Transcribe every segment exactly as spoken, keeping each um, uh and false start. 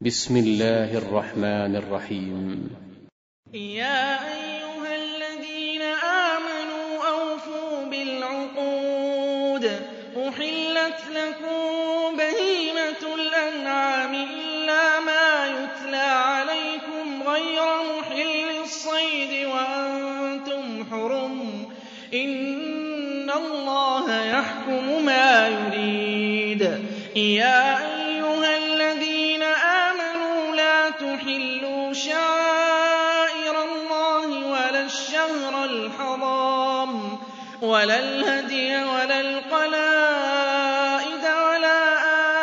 بسم الله الرحمن الرحيم. يا أيها الذين آمنوا أوفوا بالعقود. أحلت لكم بهيمة الأنعام إلا ما يتلى عليكم غير محل الصيد وأنتم حرم. إن الله يحكم ما يريد. يا أيها الذين آمنوا لا تحلوا شعائر الله ولا الشهر الحرام ولا الهدي ولا القلائد ولا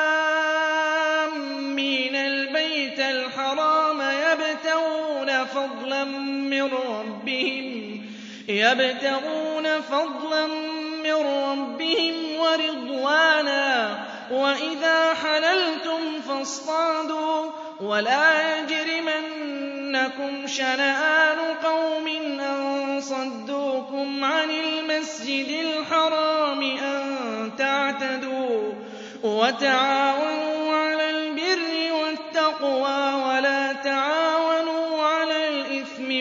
آمين البيت الحرام يبتغون فضلا من ربهم يبتغون فضلا من ربهم ورضوانا. وإذا حللتم فاصطادوا ولا يجرمنكم شنآن قوم أن صدوكم عن المسجد الحرام أن تعتدوا. وتعاونوا على البر والتقوى ولا تعاونوا على الإثم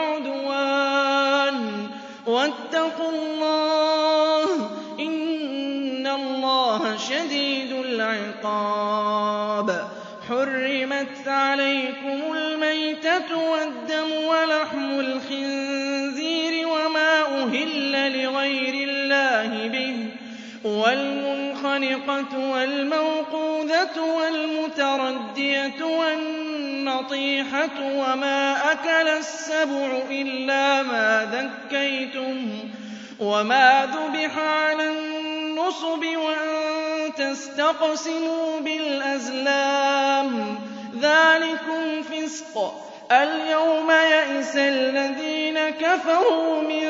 والعدوان. واتقوا الله إن الله شديد العقاب. حرمت عليكم الميتة والدم ولحم الخنزير وما أهل لغير الله به والمنخنقة والموقوذة والمتردية والنطيحة وما أكل السبع إلا ما ذكيتم وما ذبح على النصب وأن تستقسموا بالأزلام ذلكم فسق. اليوم يئس الذين كفروا من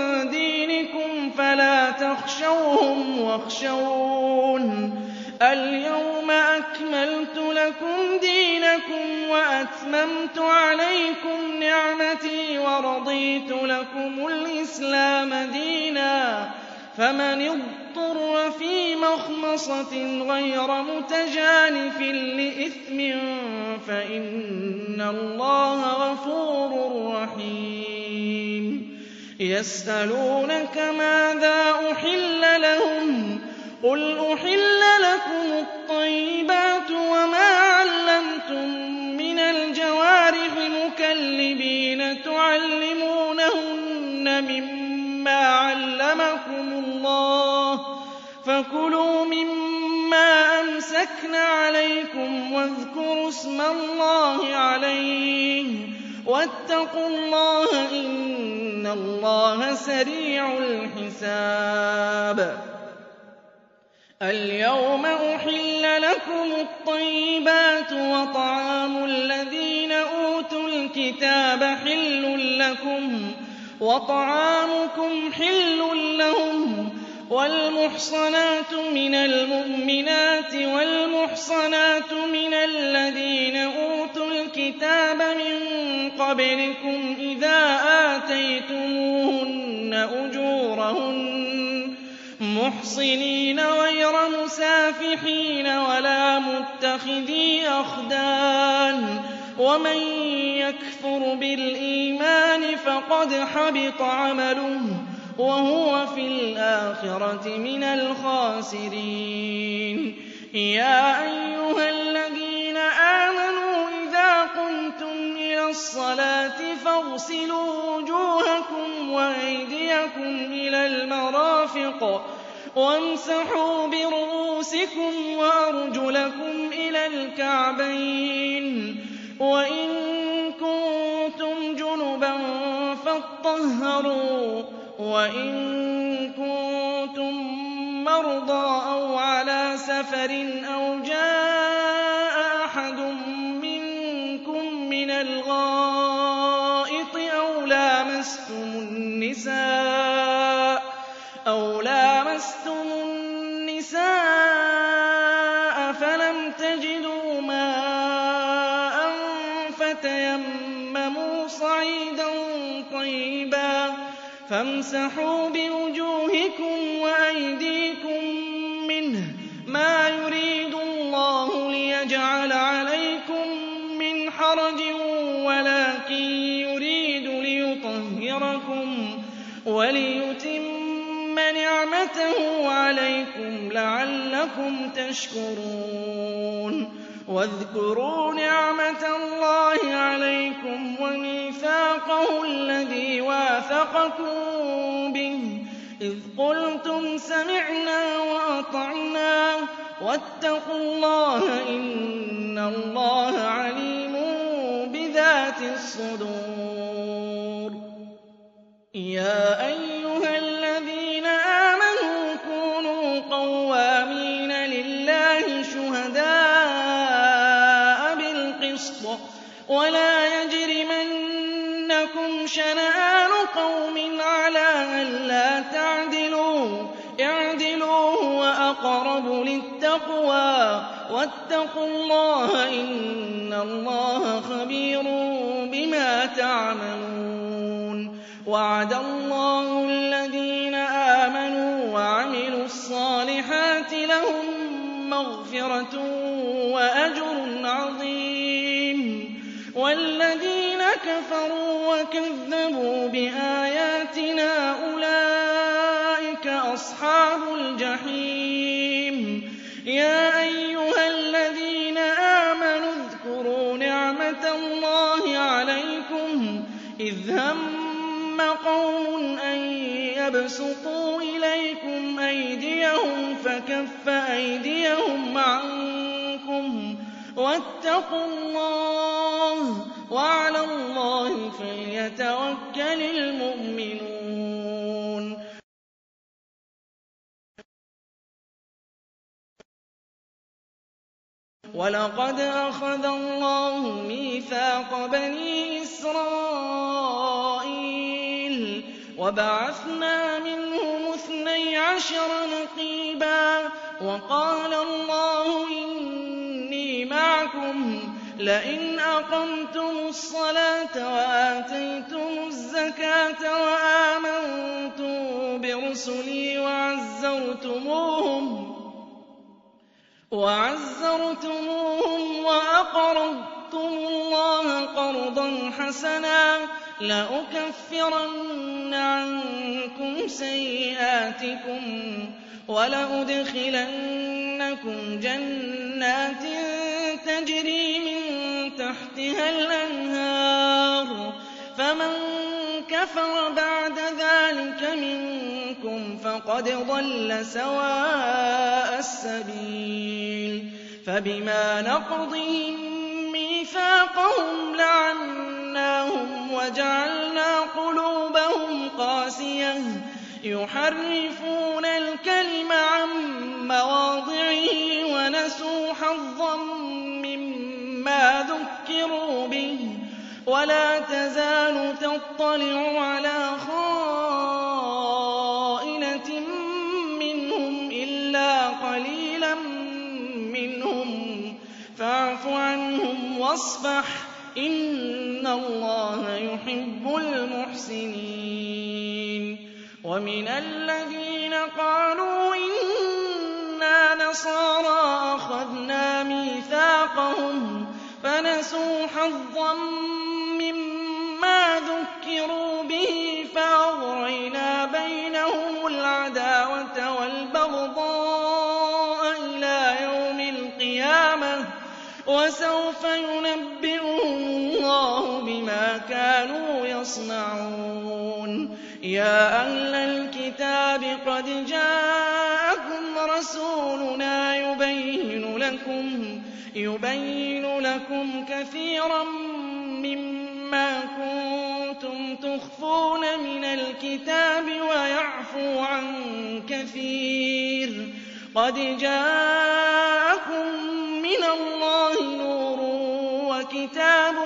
دينكم فلا تخشوهم واخشون. اليوم أكملت لكم دينكم وأتممت عليكم نعمتي ورضيت لكم الإسلام دينا. فمن اضطر في مخمصة غير متجانف لإثم فإن الله غفور رحيم. يسألونك ماذا أحل لهم قل أحل لكم الطيبات وما علمتم من الجوارح مكلبين تعلمونهن مما علمكم الله فكلوا مما أمسكن عليكم واذكروا اسم الله عليه واتقوا الله إن الله سريع الحساب. اليوم أحل لكم الطيبات وطعام الذين أوتوا الكتاب حل لكم وطعامكم حل لهم والمحصنات من المؤمنات والمحصنات من الذين أوتوا الكتاب من قبلكم إذا آتيتموهن أجورهن محصنين غير مسافحين ولا متخذي أخدان. ومن يكفر بالإيمان فقد حبط عمله وهو في الآخرة من الخاسرين. يا أيها الذين آمنوا إذا قمتم إلى الصلاة فاغسلوا وجوهكم وأيديكم إلى المرافق وامسحوا برؤوسكم وأرجلكم إلى الكعبين وإن كنتم جنبا فاطهروا وإن كنتم مرضى أو على سفر أو جاء أحد منكم من الغائط أو لامستم النساء أو لامستم النساء فلم تجدوا ماء فتيمموا صعيدا طيبا فامسحوا بوجوهكم وأيديكم منه ما يريد الله ليجعل عليكم حرج ولكن يريد ليطهركم وليتم نعمته عليكم لعلكم تشكرون واذكروا نعمة الله عليكم وميثاقه الذي واثقكم به إذ قلتم سمعنا وأطعنا واتقوا الله إن الله عليم بذات الصدور يا أيها الذين آمنوا كونوا قوامين لله شهداء بالقسط ولا يجرمنكم شنآن قوم على ألا تعدلوا اعدلوا هو أقرب للتقوى واتقوا الله إن الله خبير بما تعملون وعد الله الذين آمنوا وعملوا الصالحات لهم مغفرة وأجر عظيم والذين كفروا وكذبوا بآياتنا أولئك أصحاب الجحيم يا أيها الذين آمنوا اذكروا نعمة الله عليكم إذ هم قوم أن يبسطوا إليكم أيديهم فكف أيديهم عنكم واتقوا الله وعلى الله فليتوكل المؤمنون ولقد أخذ الله ميثاق بني إسرائيل وبعثنا منهم اثني عشر نقيبا وقال الله إني معكم لئن أقمتم الصلاة وآتيتم الزكاة وآمنتم برسلي وعزرتموهم وعزرتموهم وأقرضتم الله قرضا حسنا لأكفرن عنكم سيئاتكم ولأدخلنكم جنات تجري من تحتها الأنهار فمن كفر بعد ذلك منكم فقد ضل سواء السبيل فبما نقضهم ميثاقهم لعناهم وجعلنا قلوبهم قاسية يحرفون الكلم عن مواضعه ونسوا حظا مما ذكروا به ولا تزال تطلع على خائنة منهم إلا قليلا منهم فاعف عنهم واصفح إن الله يحب المحسنين ومن الذين قالوا إنا نصارى أخذنا ميثاقهم فنسوا حظا مما ذكروا به فأغرينا بينهم العداوة والبغضاء إلى يوم القيامة وسوف ينبئهم الله بما كانوا يصنعون يا أهل الكتاب قد جاءكم رسولنا يبين لكم يبين لكم كثيرا مما كنتم تخفون من الكتاب ويعفو عن كثير قد جاءكم من الله نور وكتاب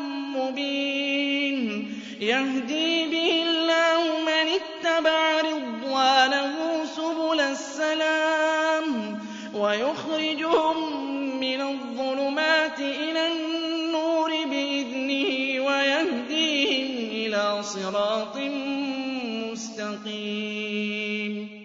مبين يهدي به الله من اتبع رضوانه سبل السلام ويخرجهم من الظلمات إلى النور بإذنه ويهديهم إلى صراط مستقيم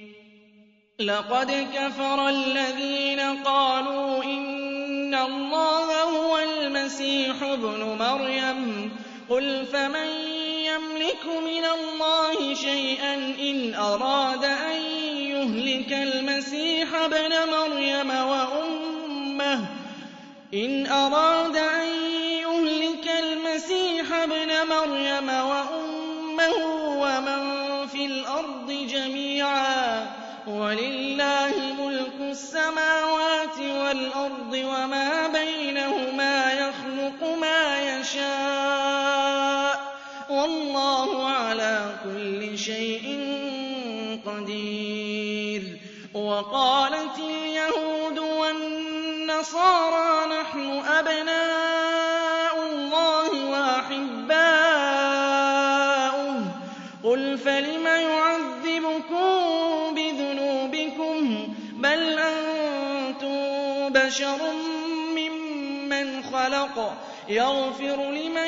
لقد كفر الذين قالوا إن الله هو المسيح الْمَسِيحُ ابْنُ مَرْيَمَ قُلْ فَمَن يَمْلِكُ مِنَ اللَّهِ شَيْئًا إِنْ أَرَادَ أَن يُهْلِكَ الْمَسِيحَ ابْنَ مَرْيَمَ وَأُمَّهُ إِنْ أَرَادَ أَن يُهْلِكَ الْمَسِيحَ ابْنَ مَرْيَمَ وَأُمَّهُ وَمَن فِي الْأَرْضِ جَمِيعًا وَلِلَّهِ مُلْكُ السَّمَاوَاتِ وَالْأَرْضِ وَمَا بَيْنَهُمَا يَخْلُقُ مَا يَشَاءُ وَاللَّهُ عَلَىٰ كُلِّ شَيْءٍ قَدِيرٌ وَقَالَتِ الْيَهُودُ وَالنَّصَارَىٰ نَحْنُ أَبْنَاءُ اللَّهِ وَأَحِبَّاؤُهُ ۚ قُلْ فَلِمَ يُعَذِّبُكُم بِذُنُوبِكُم ۖ بَلْ أَنتُم بَشَرٌ مِّمَّنْ خَلَقَ يَغْفِرُ لِمَن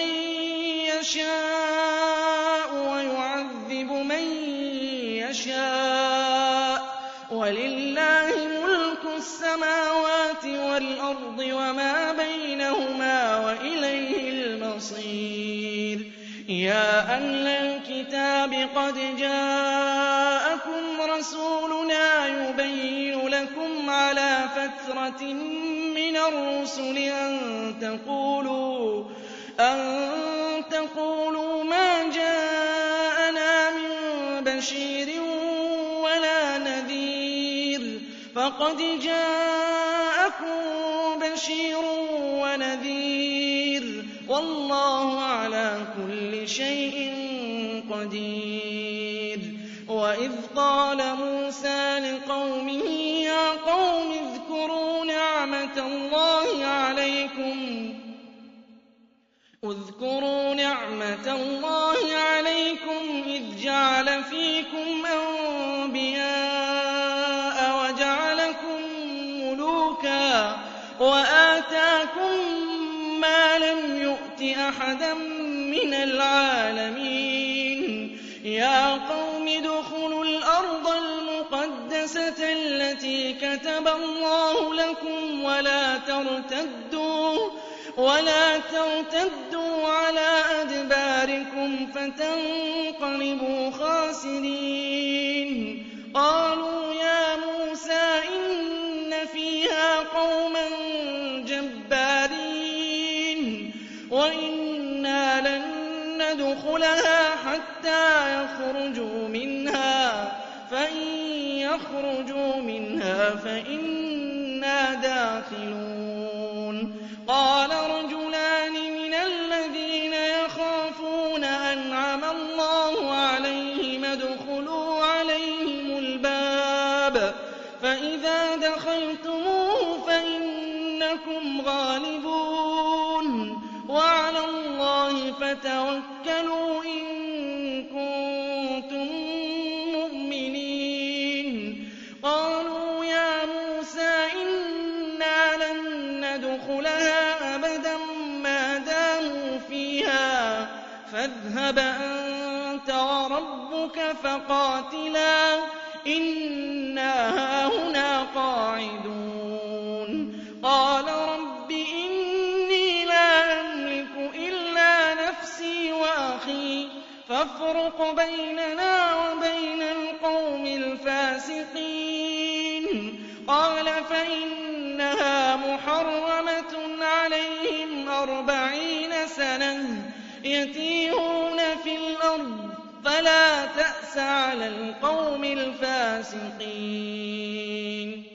يَشَاءُ وَيُعَذِّبُ مَن يَشَاءُ ۚ وَلِلَّهِ مُلْكُ السَّمَاوَاتِ وَالْأَرْضِ وَمَا بَيْنَهُمَا ۖ وَإِلَيْهِ الْمَصِيرُ يَا أَهْلَ الْكِتَابِ قَدْ جَاءَكُمْ رَسُولُنَا يُبَيِّنُ لَكُمْ عَلَىٰ فَتْرَةٍ مِّنَ الرُّسُلِ أَن تَقُولُوا أَن تَقُولُوا مَا جَاءَنَا مِن بَشِيرٍ وَلَا نَذِيرٍ ۖ فَقَدْ جَاءَكُم بَشِيرٌ وَنَذِيرٌ ۗ وَاللَّهُ عَلَىٰ كُلِّ شَيْءٍ قَدِيرٌ وَإِذْ قَالَ مُوسَىٰ لِقَوْمِهِ يَا قَوْمِ اذْكُرُوا نِعْمَةَ اللَّهِ عَلَيْكُمْ اذْكُرُوا نِعْمَةَ اللَّهِ عَلَيْكُمْ إِذْ جَعَلَ فِيكُمْ أَنبِيَاءَ وَجَعَلَكُم مُّلُوكًا وَآتَاكُم مَّا لَمْ يُؤْتِ أَحَدًا مِّنَ الْعَالَمِينَ يَا قَوْمِ ادْخُلُوا الْأَرْضَ الْمُقَدَّسَةَ الَّتِي كَتَبَ اللَّهُ لَكُمْ وَلَا تَرْتَدُّوا وَلَا تَرْتَدُّوا عَلَىٰ أَدْبَارِكُمْ فَتَنقَلِبُوا خَاسِرِينَ قَالُوا يَا مُوسَىٰ إِنَّ فِيهَا قَوْمًا جَبَّارِينَ وَإِنَّا لَن نَّدْخُلَهَا حَتَّىٰ يَخْرُجُوا مِنْهَا فَإِن يَخْرُجُوا مِنْهَا فَإِنَّا دَاخِلُونَ قَالَ رَجُلَانِ مِنَ الَّذِينَ يَخَافُونَ أَنْعَمَ اللَّهُ عَلَيْهِمُ ادْخُلُوا عَلَيْهِمُ الْبَابَ فَإِذَا دَخَلْتُمُوهُ فَإِنَّكُمْ غَالِبُونَ وَعَلَى اللَّهِ فَتَوَكَّلُوا إِن كُنتُم مُّؤْمِنِينَ قَالُوا يَا مُوسَىٰ إِنَّا لَن نَّدْخُلَهَا أَبَدًا مَّا دَامُوا فِيهَا فَاذْهَبْ أَنتَ وَرَبُّكَ فَقَاتِلَا إِنَّا هَاهُنَا قَاعِدُونَ قَالَ رَبِّ إِنِّي لَا أَمْلِكُ إِلَّا نَفْسِي وَأَخِي فَافْرُقْ بَيْنَنَا وَبَيْنَ الْقَوْمِ الْفَاسِقِينَ قَالَ فَإِنَّهَا مُحَرَّمَةٌ عَلَيْهِمْ أَرْبَعِينَ سَنَةً يَتِيهُونَ فِي الْأَرْضِ فَلَا تَأْسَ عَلَى الْقَوْمِ الْفَاسِقِينَ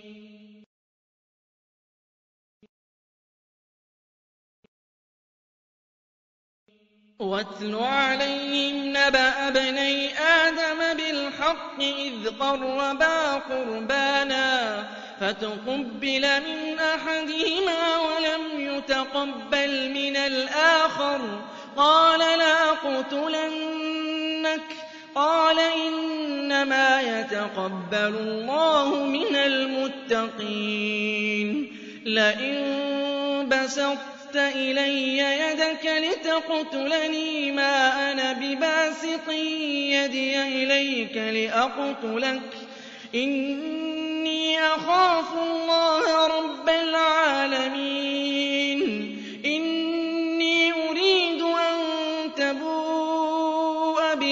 وَاتْلُ عَلَيْهِمْ نَبَأَ ابْنَيْ آدَمَ بِالْحَقِّ إِذْ قَرَّبَا قُرْبَانًا فَتُقُبِّلَ مِنْ أَحَدِهِمَا وَلَمْ يُتَقَبَّلْ مِنَ الْآخَرِ قَالَ لَأَقْتُلَنَّكَ قَالَ إِنَّمَا يَتَقَبَّلُ اللَّهُ مِنَ الْمُتَّقِينَ لَئِن بَسَطتَ إِلَيَّ يَدَكَ لِتَقْتُلَنِي مَا أَنَا بِبَاسِطٍ يَدِيَ إِلَيْكَ لِأَقْتُلَكَ إِنِّي أَخَافُ اللَّهَ رَبَّ الْعَالَمِينَ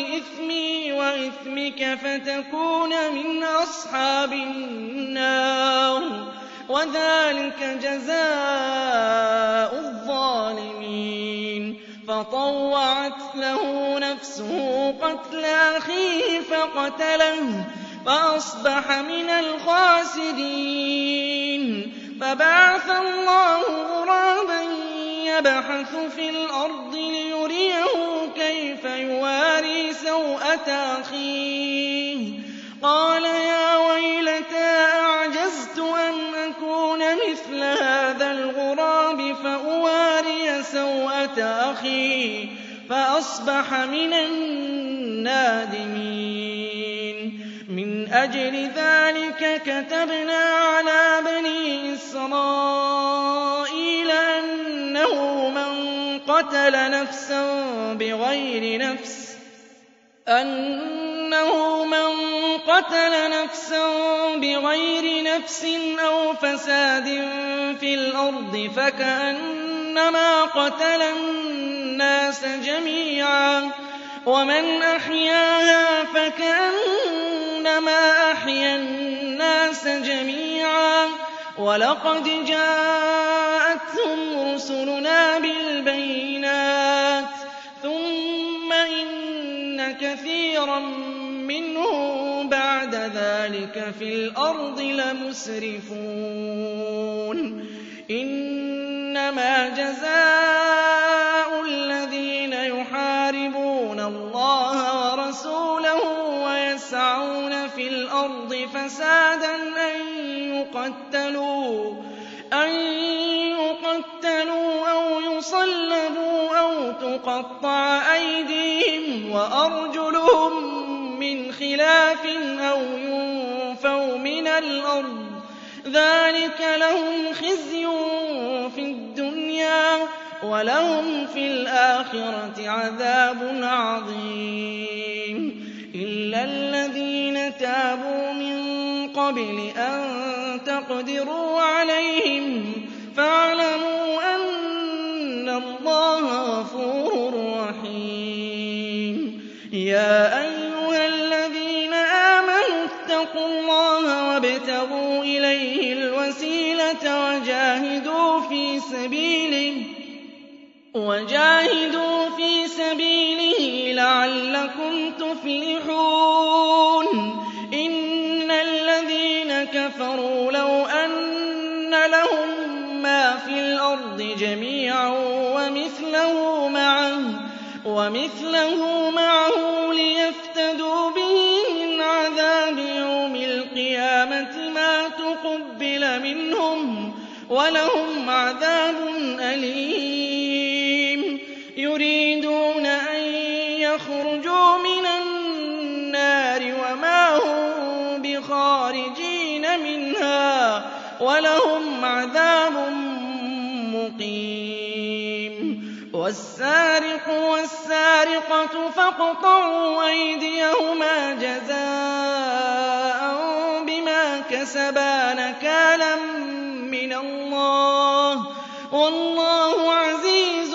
بإثمي وإثمك فتكون من أصحاب النار وذلك جزاء الظالمين فطوعت له نفسه قتل أخيه فقتله فأصبح من الخاسرين فبعث الله غرابا يبحث في الأرض ليريه كيف يواري سوءة أخيه قال يا ويلتى أعجزت أن أكون مثل هذا الغراب فأواري سوءة أخي فأصبح من النادمين من أجل ذلك كتبنا على بني إسرائيل أنه من قتل نفسا بغير نفس أنه من قتل نفسا بغير نفس أو فساد في الأرض فكأنما قتل الناس جميعا ومن أحياها فكأنما أحيا الناس جميعا ولقد جاءتهم رسلنا بالبينات ثم إن كثيرا منهم بعد ذلك في الأرض لمسرفون إنما جزاء الذين يحاربون الله ورسوله ويسعون في الأرض فسادا أن يقتلوا أن يقتلوا أو يصلبوا أو تقطع أيديهم وأرجلهم من خلاف أو ينفوا من الأرض ذلك لهم خزي في الدنيا ولهم في الآخرة عذاب عظيم إلا الذين تابوا من قبل أن تقدروا عليهم فاعلموا أن الله غفور رحيم يا أيها الذين آمنوا اتقوا الله وابتغوا إليه الوسيلة وجاهدوا في سبيله وجاهدوا في سبيله لعلكم تفلحون إن الذين كفروا لو أن لهم ما في الأرض جميعا ومثله معه ومثله معه ليفتدوا به من عذاب يوم القيامة ما تقبل منهم ولهم عذاب أليم يريدون أن يخرجوا من النار وما هم بخارجين منها ولهم عذاب مقيم والسارق والسارقة فاقطعوا أيديهما جزاء بما كسبا نكالا من الله والله عزيز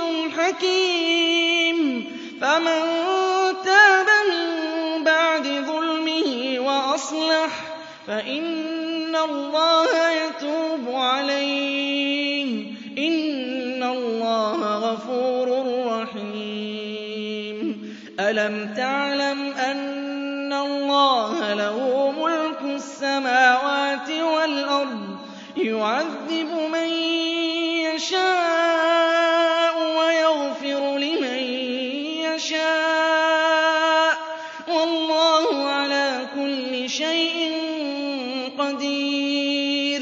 حكيم فمن تاب من بعد ظلمه وأصلح فإن الله يتوب عليه إن الله غفور رحيم ألم تعلم أن الله له ملك السماوات والأرض يعذب من يشاء ويغفر لمن يشاء والله على كل شيء قدير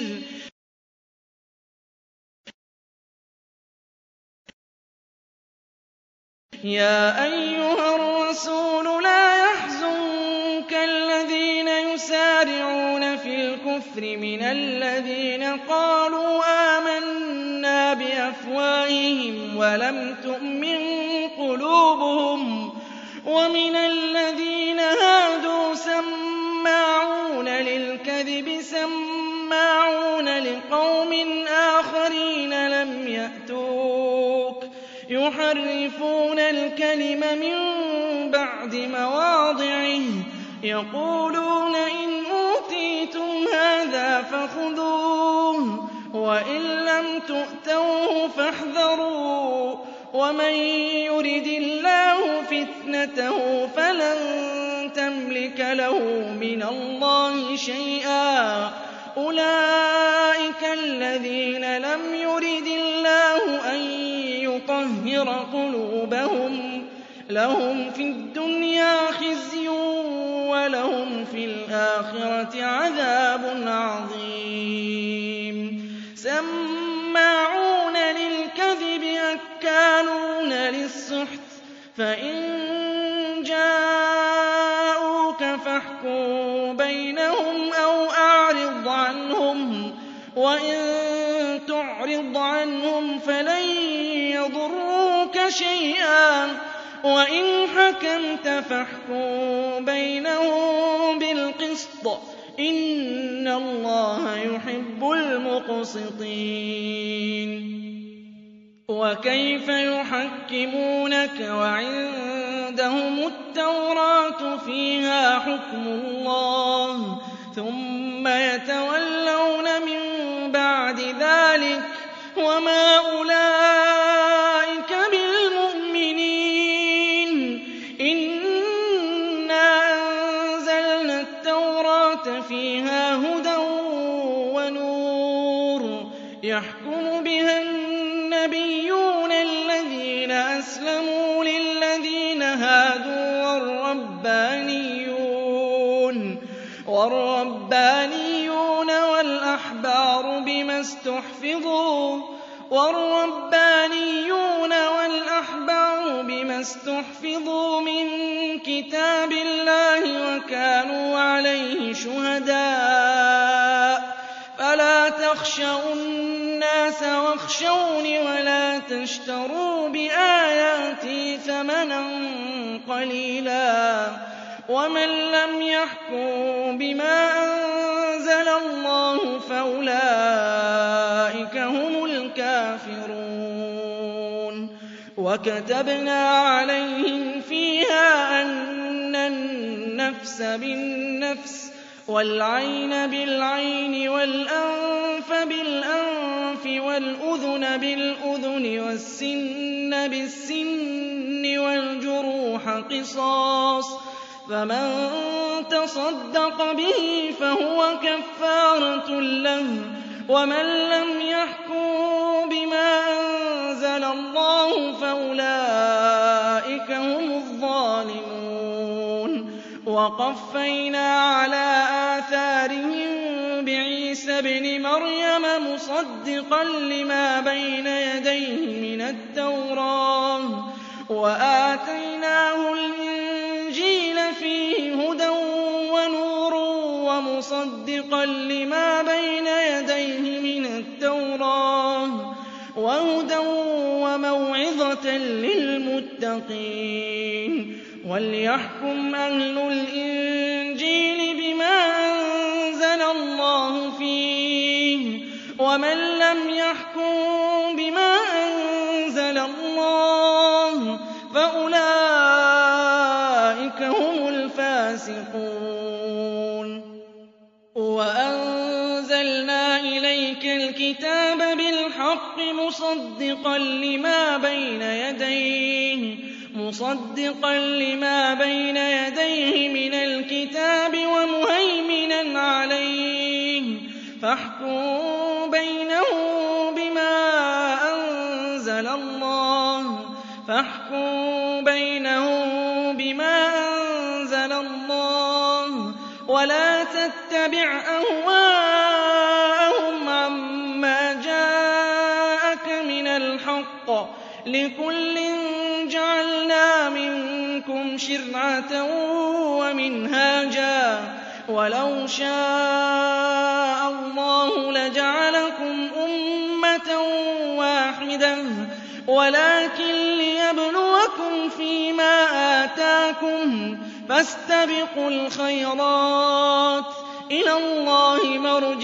يا أيها الرسول لا يحزنك الذين يسارعون في الكفر من الذين قالوا آمنا بأفواههم ولم تؤمن قلوبهم ومن الذين هادوا سماعون للكذب سماعون لقوم آخرين لم يأتوك يحرفون الكلم من بعد مواضعه يقولون إن أوتيتم هذا فخذوه وإن لم تؤتوه فاحذروا ومن يرد الله فتنته فلن تملك له من الله شيئا أولئك الذين لم يرد الله أن يطهر قلوبهم لهم في الدنيا خزي ولهم في الآخرة عذاب عظيم سماعون للكذب أكالون للسحت فإن جاءوك فاحكم بينهم أو أعرض عنهم وإن تعرض عنهم فلن يضروك شيئا وإن حكمت فاحكم بينهم بالقسط إن الله يحب المقسطين وكيف يحكمونك وعندهم التوراة فيها حكم الله ثم يتولون من بعد ذلك وما أولئك بالمؤمنين إنا أنزلنا التوراة فيها هدى ونور يحكم بها النبيون الذين أسلموا للذين هادوا والربانيون والربانيون والأحبار بما استحفظوا والربانيون والأحبار بما استحفظوا من كتاب الله وكانوا عليه شهداء فلا تخشوا الناس واخشوني ولا تشتروا بآياتي ثمنا قليلا ومن لم يحكم بما أنزل الله فأولئك هم الكافرون وكتبنا عليهم فيها أن النفس بالنفس والعين بالعين والأنف بالأنف والأذن بالأذن والسن بالسن والجروح قصاص فمن تصدق به فهو كفارة له ومن لم يحكم بما أنزل الله فأولئك هم الظالمون وقفينا على آثارهم بعيسى ابن مريم مصدقا لما بين يديه من التوراة وآتيناه الإنجيل فيه هدى ونور ومصدقا لما بين يديه من التوراة وهدى وموعظة للمتقين وليحكم أهل الإنجيل بما أنزل الله فيه ومن لم يحكم بما أنزل الله فأولئك هم الفاسقون وأنزلنا إليك الكتاب بالحق مصدقا لما بين يديه مصدقا لما بين يديه من الكتاب ومهيمنا عليه فاحكم بينهم بما أنزل الله فاحكم بينهم بما أنزل الله ولا تتبع أهواءهم عما جاءك من الحق لكل جعلنا منكم شرعة ومنهاجا ولو شاء الله لجعلكم أمة واحدة ولكن ليبلوكم فيما آتاكم فاستبقوا الخيرات إلى الله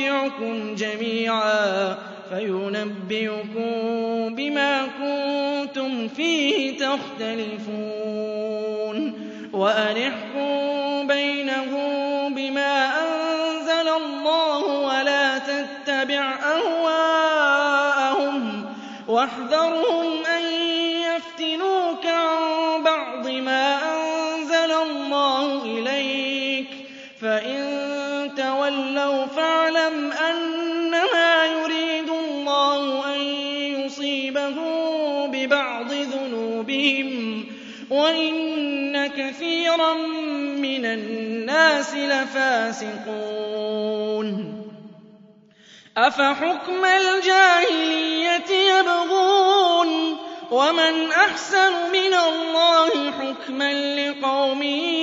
مرجعكم جميعا فينبئكم بما كنتم كُنتُمْ فِيهِ تَخْتَلِفُونَ وَأَنِ احْكُم بَيْنَهُم بِمَا أَنزَلَ اللَّهُ وَلَا تَتَّبِعْ أَهْوَاءَهُمْ وَاحْذَرْهُمْ أَن يَفْتِنُوكَ عَن بَعْضِ مَا أَنزَلَ اللَّهُ إِلَيْكَ ۖ فَإِن تَوَلَّوْا فَاعْلَمْ أَنَّمَا يُرِيدُ اللَّهُ أَن يُصِيبَهُم بِبَعْضِ ذُنُوبِهِمْ وَإِنَّ كَثِيرًا مِّنَ النَّاسِ لَفَاسِقُونَ أَفَحُكْمَ الْجَاهِلِيَّةِ يَبْغُونَ وَمَنْ أَحْسَنُ مِنَ اللَّهِ حُكْمًا لِّقَوْمٍ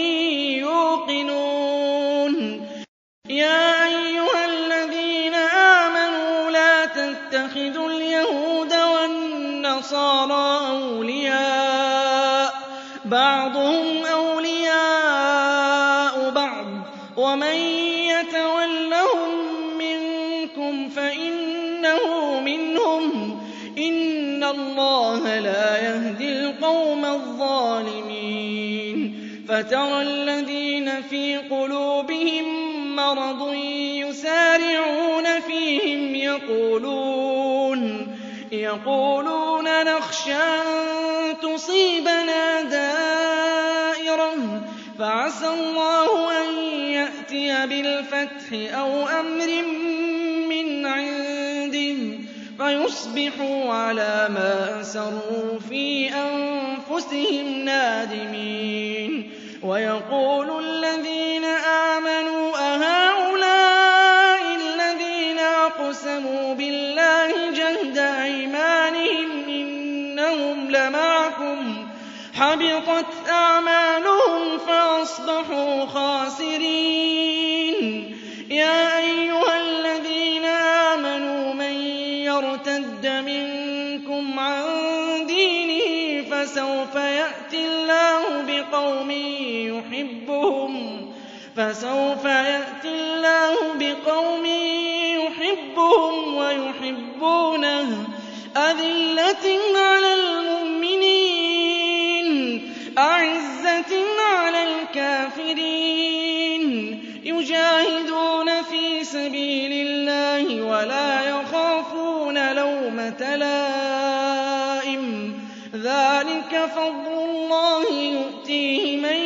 يُوقِنُونَ يَا أَيُّهَا الَّذِينَ آمَنُوا لَا تَتَّخِذُوا الْيَهُودَ وَالنَّصَارَىٰ أَوْلِيَاءَ ۘ بَعْضُهُمْ أَوْلِيَاءُ بَعْضٍ ۚ وَمَن يَتَوَلَّهُم مِّنكُمْ فَإِنَّهُ مِنْهُمْ ۗ إِنَّ اللَّهَ لَا يَهْدِي الْقَوْمَ الظَّالِمِينَ فَتَرَى الَّذِينَ فِي قُلُوبِهِم مَّرَضٌ يُسَارِعُونَ فِيهِمْ يَقُولُونَ يَقُولُونَ نَخْشَىٰ أَن تُصِيبَنَا دَائِرَةٌ ۚ فَعَسَى اللَّهُ أَن يَأْتِيَ بِالْفَتْحِ أَوْ أَمْرٍ مِّنْ عِندِهِ فَيُصْبِحُوا عَلَىٰ مَا أَسَرُّوا فِي أَنفُسِهِمْ نَادِمِينَ وَيَقُولُ الَّذِينَ آمَنُوا أَهَٰؤُلَاءِ الَّذِينَ أَقْسَمُوا بِاللَّهِ جَهْدَ أَيْمَانِهِمْ إِنَّهُمْ لَمَعَكُمْ ۚ حَبِطَتْ أَعْمَالُهُمْ فَأَصْبَحُوا خَاسِرِينَ يَا أَيُّهَا الَّذِينَ آمَنُوا مَن يَرْتَدَّ مِنكُمْ عَن دِينِهِ فَسَوْفَ يَأْتِي اللَّهُ بِقَوْمٍ يُحِبُّهُمْ فَسَوْفَ يَأْتِي اللَّهُ بِقَوْمٍ يُحِبُّهُمْ وَيُحِبُّونَهُ أَذِلَّةٍ عَلَى الْمُؤْمِنِينَ أَعِزَّةٍ عَلَى الْكَافِرِينَ يُجَاهِدُونَ فِي سَبِيلِ اللَّهِ وَلَا يَخَافُونَ لَوْمَةَ لَائِمٍ ۚ ذَٰلِكَ فَضْلُ اللَّهِ يُؤْتِيهِ مَن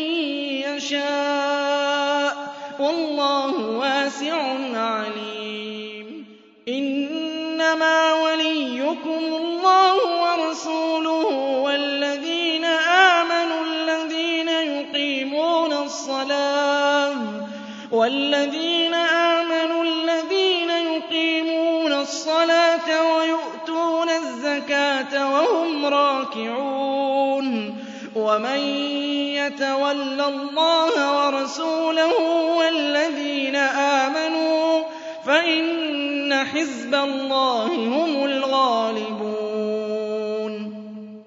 يَشَاءُ ۚ وَاللَّهُ وَاسِعٌ عَلِيمٌ إِنَّمَا وَلِيُّكُمُ اللَّهُ وَرَسُولُهُ وَالَّذِينَ آمَنُوا الَّذِينَ يُقِيمُونَ الصَّلَاةَ وَالَّذِينَ آمَنُوا الَّذِينَ يُقِيمُونَ الصَّلَاةَ وَيُؤْتُونَ الزَّكَاةَ وَهُمْ رَاكِعُونَ وَمَن يَتَوَلَّ اللَّهَ وَرَسُولَهُ وَالَّذِينَ آمَنُوا فَإِنَّ حِزْبَ اللَّهِ هُمُ الْغَالِبُونَ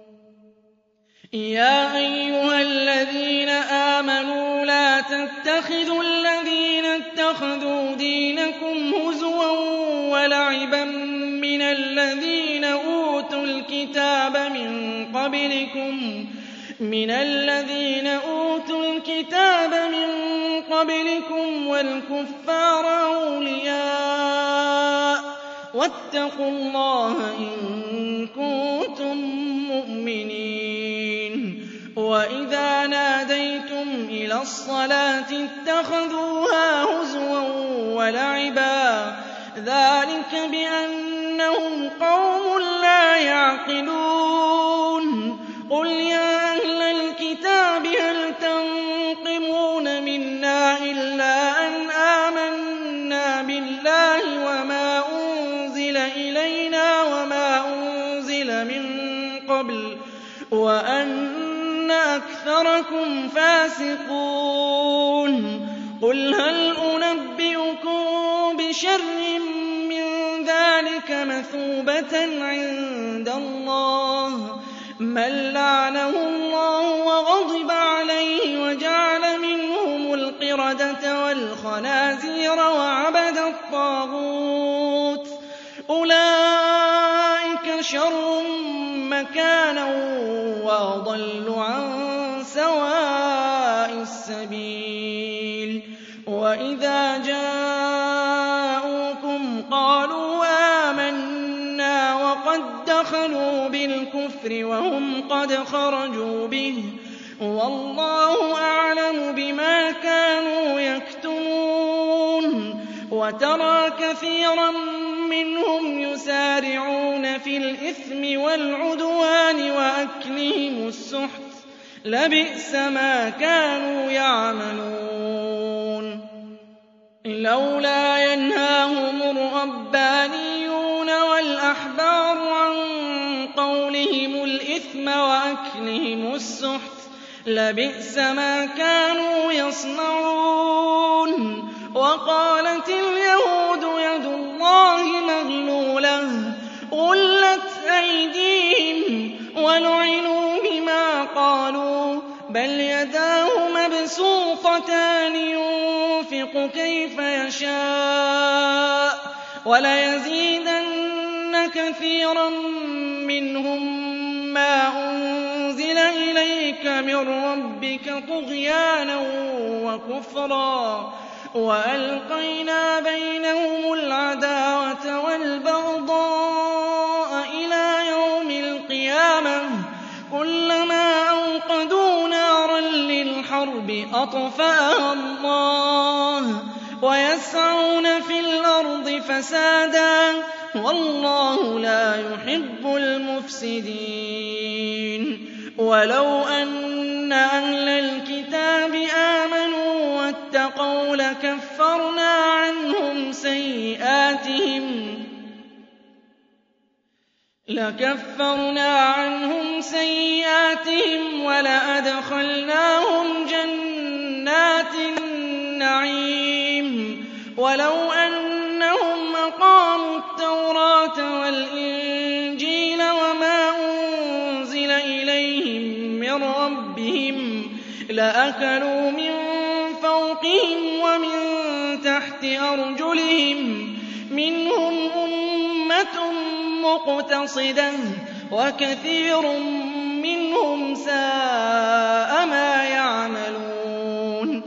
يَا أَيُّهَا الَّذِينَ آمَنُوا لَا تَتَّخِذُوا الَّذِينَ اتَّخَذُوا دِينَكُمْ هُزُوًا وَلَعِبًا مِّنَ الَّذِينَ أُوتُوا الْكِتَابَ مِن قَبْلِكُمْ مِنَ الَّذِينَ أُوتُوا الْكِتَابَ مِن قَبْلِكُمْ وَالْكُفَّارَ أَوْلِيَاءَ ۚ وَاتَّقُوا اللَّهَ إِن كُنتُم مُّؤْمِنِينَ وَإِذَا نَادَيْتُمْ إِلَى الصَّلَاةِ اتَّخَذُوهَا هُزُوًا وَلَعِبًا ۚ ذَٰلِكَ بِأَنَّهُمْ قَوْمٌ لَّا يَعْقِلُونَ قُلْ يَا أَهْلَ الْكِتَابِ هَلْ تَنقِمُونَ مِنَّا إِلَّا أَنْ آمَنَّا بِاللَّهِ وَمَا أُنزِلَ إِلَيْنَا وَمَا أُنزِلَ مِن قَبْلُ وَأَنَّ أَكْثَرَكُمْ فَاسِقُونَ قُلْ هَلْ أُنَبِّئُكُم بِشَرٍّ مِّن ذَٰلِكَ مَثُوبَةً عِندَ اللَّهِ مَن لَّعَنَهُ اللَّهُ وَغَضِبَ عَلَيْهِ وَجَعَلَ مِنْهُمُ الْقِرَدَةَ وَالْخَنَازِيرَ وَعَبَدَ الطَّاغُوتَ ۚ أُولَٰئِكَ شَرٌّ مَّكَانًا وَأَضَلُّ عَن سَوَاءِ السَّبِيلِ وَإِذَا جَاءُوكُمْ قَالُوا آمَنَّا وَقَدْ دَخَلُوا بِالْكُفْرِ وَهُمْ قَدْ خَرَجُوا بِهِ وَاللَّهُ أَعْلَمُ بِمَا كَانُوا يَكْتُمُونَ وَتَرَىٰ كَثِيرًا مِّنْهُمْ يُسَارِعُونَ فِي الْإِثْمِ وَالْعُدْوَانِ وَأَكْلِهِمُ السُّحْتَ ۚ لَبِئْسَ مَا كَانُوا يَعْمَلُونَ لَوْلَا يَنْهَاهُمُ الرَّبَّانِيُّونَ وَالْأَحْبَارُ عَن قَوْلِهِمُ الْإِثْمَ وَأَكْلِهِمُ السُّحْتَ لَبِئْسَ ما كانوا يصنعون وقالت اليهود يد الله مغلولة غلت أيديهم ولعنوا بما قالوا بل يداه مبسوطتان ينفق كيف يشاء وليزيدن كثيرا منهم ما أنزل إليك من ربك طغيانا وكفرا وألقينا بينهم العداوة والبغضاء إلى يوم القيامة كلما أوقدوا نارا للحرب أطفأها الله ويسعون في الأرض فسادا والله لا يحب المفسدين ولو أن أهل الكتاب آمنوا واتقوا لكفرنا عنهم سيئاتهم لكفرنا عنهم سيئاتهم ولأدخلناهم جنات النعيم ولو أنهم أقاموا التوراة والإنجيل وما أنزل إليهم من ربهم لأكلوا من فوقهم ومن تحت أرجلهم منهم أمة مقتصدة وكثير منهم ساء ما يعملون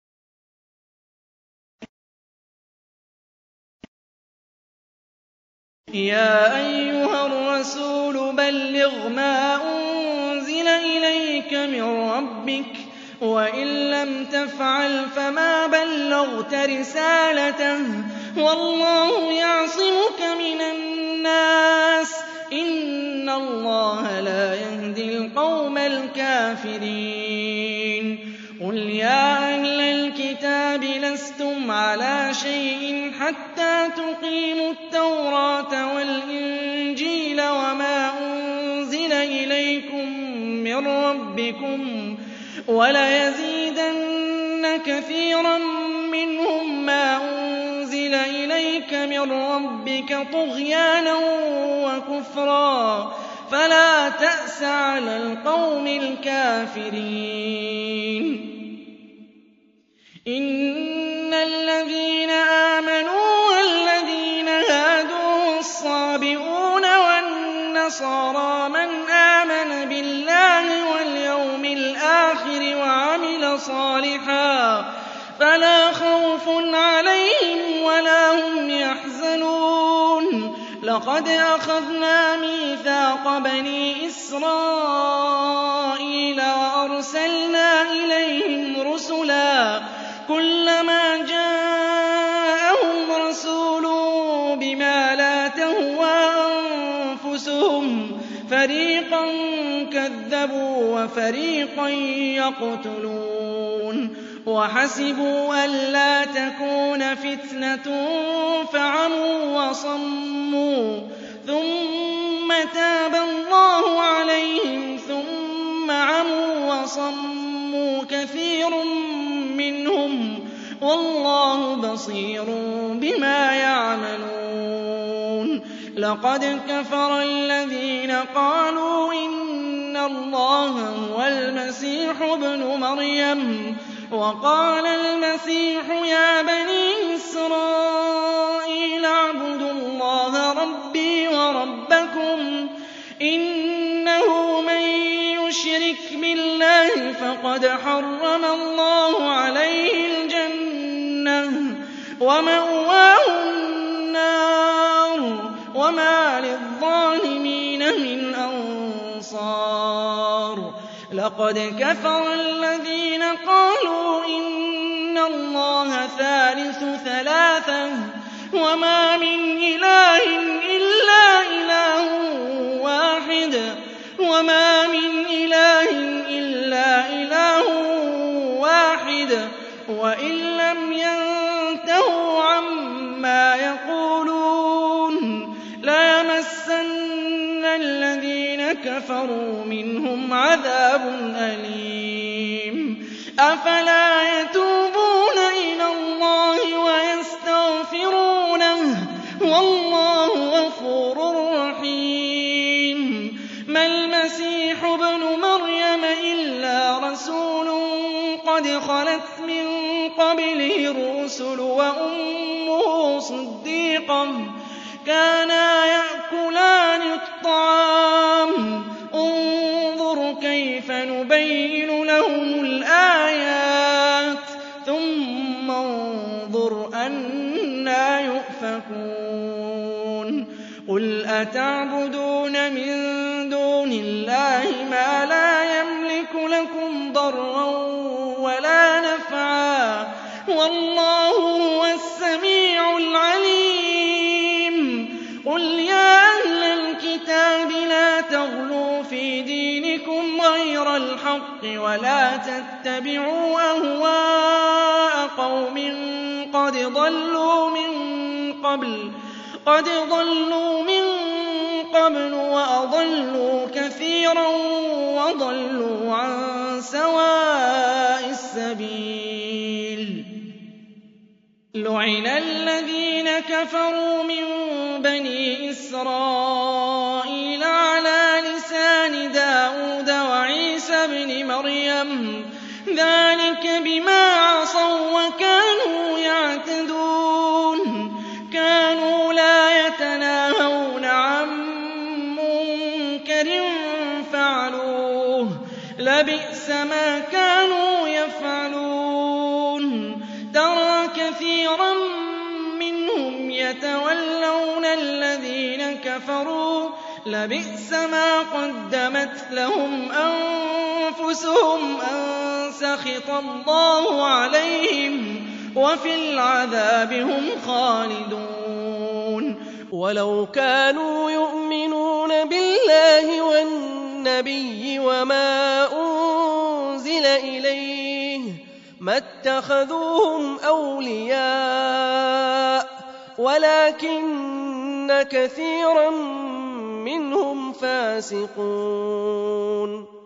يا أيها الرسول بلغ ما أنزل إليك من ربك وإن لم تفعل فما بلغت رسالته والله يعصمك من الناس إن الله لا يهدي القوم الكافرين قل يا أهل الكتاب لستم على شيء حتى تقيموا التوراة والإنجيل وما أنزل إليكم من ربكم وليزيدن كثيرا منهم ما أنزل إليك من ربك طغيانا وكفرا فلا تأس على القوم الكافرين إن الذين آمنوا والذين هادوا والصابئون والنصارى من آمن بالله واليوم الآخر وعمل صالحا فلا خوف عليهم ولا هم يحزنون لقد أخذنا ميثاق بني إسرائيل وأرسلنا إليهم رسلا كلما جاءهم رسول بما لا تهوى أنفسهم فريقا كذبوا وفريقا يقتلون وحسبوا ألا تكون فتنة فعموا وصموا ثم تاب الله عليهم ثم عموا وصموا كثير منهم والله بصير بما يعملون لقد كفر الذين قالوا إن الله هو المسيح ابن مريم وقال المسيح يا بني إسرائيل اعبدوا الله ربي وربكم إنه من يُشْرِكْ بِاللَّهِ فَقَدْ حَرَّمَ اللَّهُ عَلَيْهِ الْجَنَّةَ وَمَأْوَاهُ النَّارُ وَمَا لِلظَّالِمِينَ مِنْ أَنصَارٍ. لَقَدْ كَفَرَ الَّذِينَ قَالُوا إِنَّ اللَّهَ ثَالِثُ ثَلَاثَةٍ وَمَا مِنْ إِلَٰهٍ إِلَّا إِلَٰهٌ وَاحِدٌ وَمَا مِنْ إِلَٰهٍ إِلَّا إِلَٰهٌ وَاحِدٌ وَإِن لَّمْ يَنتَهُوا عَمَّا يَقُولُونَ لَيَمَسَّنَّ الَّذِينَ كَفَرُوا مِنْهُمْ عَذَابٌ أَلِيمٌ. أَفَلَا يَتُوبُونَ إِلَى اللَّهِ وَيَسْتَغْفِرُونَهُ وَاللَّهُ غَفُورٌ رَّحِيمٌ. مَا الْمَسِيحُ ابْنُ مَرْيَمَ إِلَّا رَسُولٌ قَدْ خَلَتْ مِن قَبْلِهِ الرُّسُلُ وَأُمُّهُ صِدِّيقَةٌ كَانَا يَأْكُلَانِ الطَّعَامَ انظُرْ كَيْفَ نُبَيِّنُ لَهُمُ الْآيَاتِ ثُمَّ انظُرْ أَنَّىٰ يُؤْفَكُونَ. قُلْ أَتَعْبُدُونَ مِن دُونِ اللَّهِ مَا لَا يَمْلِكُ لَكُمْ ضَرًّا وَلَا نَفْعًا وَاللَّهُ هُوَ السَّمِيعُ الْعَلِيمُ. قُلْ يَا أَهْلَ الْكِتَابِ لَا تَغْلُوا فِي دِينِكُمْ غَيْرَ الْحَقِّ وَلَا تَتَّبِعُوا أَهْوَاءَ قَوْمٍ قَدْ ضَلُّوا مِن قَبْلُ قَدْ ضَلُّوا مِن قَبْلُ وَأَضَلُّوا كَثِيرًا وَضَلُّوا عَن سَوَاءِ السَّبِيلِ. لُعِنَ الَّذِينَ كَفَرُوا مِن بَنِي إِسْرَائِيلَ عَلَىٰ لِسَانِ دَاوُودَ وَعِيسَى ابْنِ مَرْيَمَ ذَٰلِكَ بِمَا عَصَوا وَّكَانُوا يَعْتَدُونَ. كَانُوا لَا يَتَنَاهَوْنَ عَن مُّنكَرٍ فَعَلُوهُ لَبِئْسَ مَا كَانُوا يَفْعَلُونَ. تَرَىٰ كَثِيرًا مِّنْهُمْ يَتَوَلَّوْنَ الَّذِينَ كَفَرُوا لَبِئْسَ مَا قَدَّمَتْ لَهُمْ أَنفُسُهُمْ أَن سَخِطَ اللَّهُ عَلَيْهِمْ وَفِي الْعَذَابِ هُمْ خَالِدُونَ. وَلَوْ كَانُوا يُؤْمِنُونَ بِاللَّهِ وَالنَّبِيِّ وَمَا أُنزِلَ إِلَيْهِ مَا اتَّخَذُوهُمْ أَوْلِيَاءَ وَلَٰكِنَّ كَثِيرًا مِّنْهُمْ فَاسِقُونَ.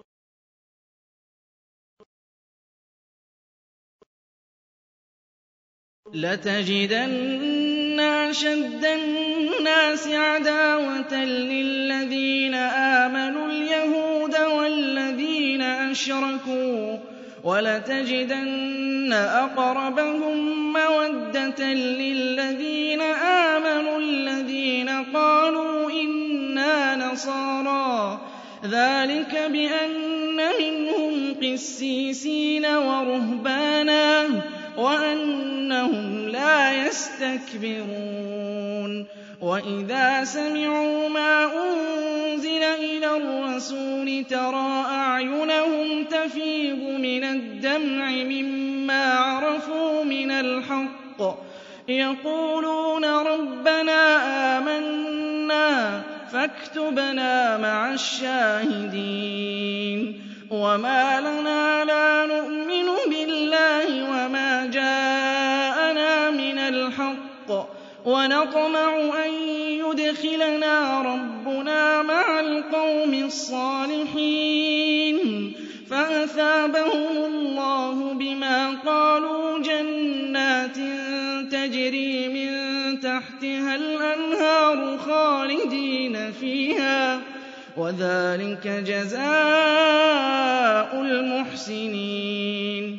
لَتَجِدَنَّ أَشَدَّ النَّاسِ عَدَاوَةً لِّلَّذِينَ آمَنُوا الْيَهُودَ وَالَّذِينَ أَشْرَكُوا وَلَتَجِدَنَّ أَقْرَبَهُم مَّوَدَّةً لِّلَّذِينَ آمَنُوا الَّذِينَ قَالُوا إِنَّا نَصَارَىٰ ذَٰلِكَ بِأَنَّ مِنْهُمْ قِسِّيسِينَ وَرُهْبَانًا وَأَنَّهُمْ لَا يَسْتَكْبِرُونَ. وَإِذَا سَمِعُوا مَا أُنزِلَ إِلَى الرَّسُولِ تَرَىٰ أَعْيُنَهُمْ تَفِيضُ مِنَ الدَّمْعِ مِمَّا عَرَفُوا مِنَ الْحَقِّ يَقُولُونَ رَبَّنَا آمَنَّا فَاكْتُبْنَا مَعَ الشَّاهِدِينَ. وَمَا لَنَا لَا نُؤْمِنُ بِاللَّهِ وَمَا جَاءَنَا مِنَ الْحَقِّ وَنَطْمَعُ أَن يُدْخِلَنَا رَبُّنَا مَعَ الْقَوْمِ الصَّالِحِينَ. فَأَثَابَهُمُ اللَّهُ بِمَا قَالُوا جَنَّاتٍ تَجْرِي مِن تَحْتِهَا الْأَنْهَارُ خَالِدِينَ فِيهَا وَذَٰلِكَ جَزَاءُ الْمُحْسِنِينَ.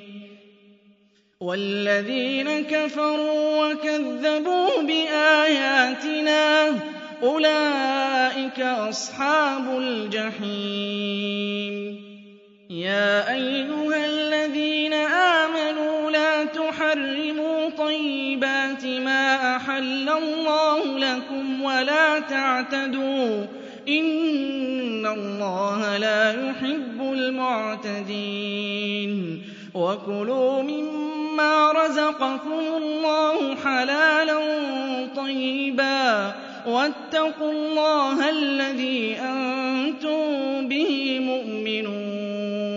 وَالَّذِينَ كَفَرُوا وَكَذَّبُوا بِآيَاتِنَا أُولَٰئِكَ أَصْحَابُ الْجَحِيمِ. يَا أَيُّهَا الَّذِينَ آمَنُوا لَا تُحَرِّمُوا طَيِّبَاتِ مَا أَحَلَّ اللَّهُ لَكُمْ وَلَا تَعْتَدُوا ۚ إِنَّ اللَّهَ لَا يُحِبُّ الْمُعْتَدِينَ. وَكُلُوا مِمَّا رَزَقَكُمُ اللَّهُ حَلَالًا طَيِّبًا وَاتَّقُوا اللَّهَ الَّذِي أَنتُم بِهِ مُؤْمِنُونَ.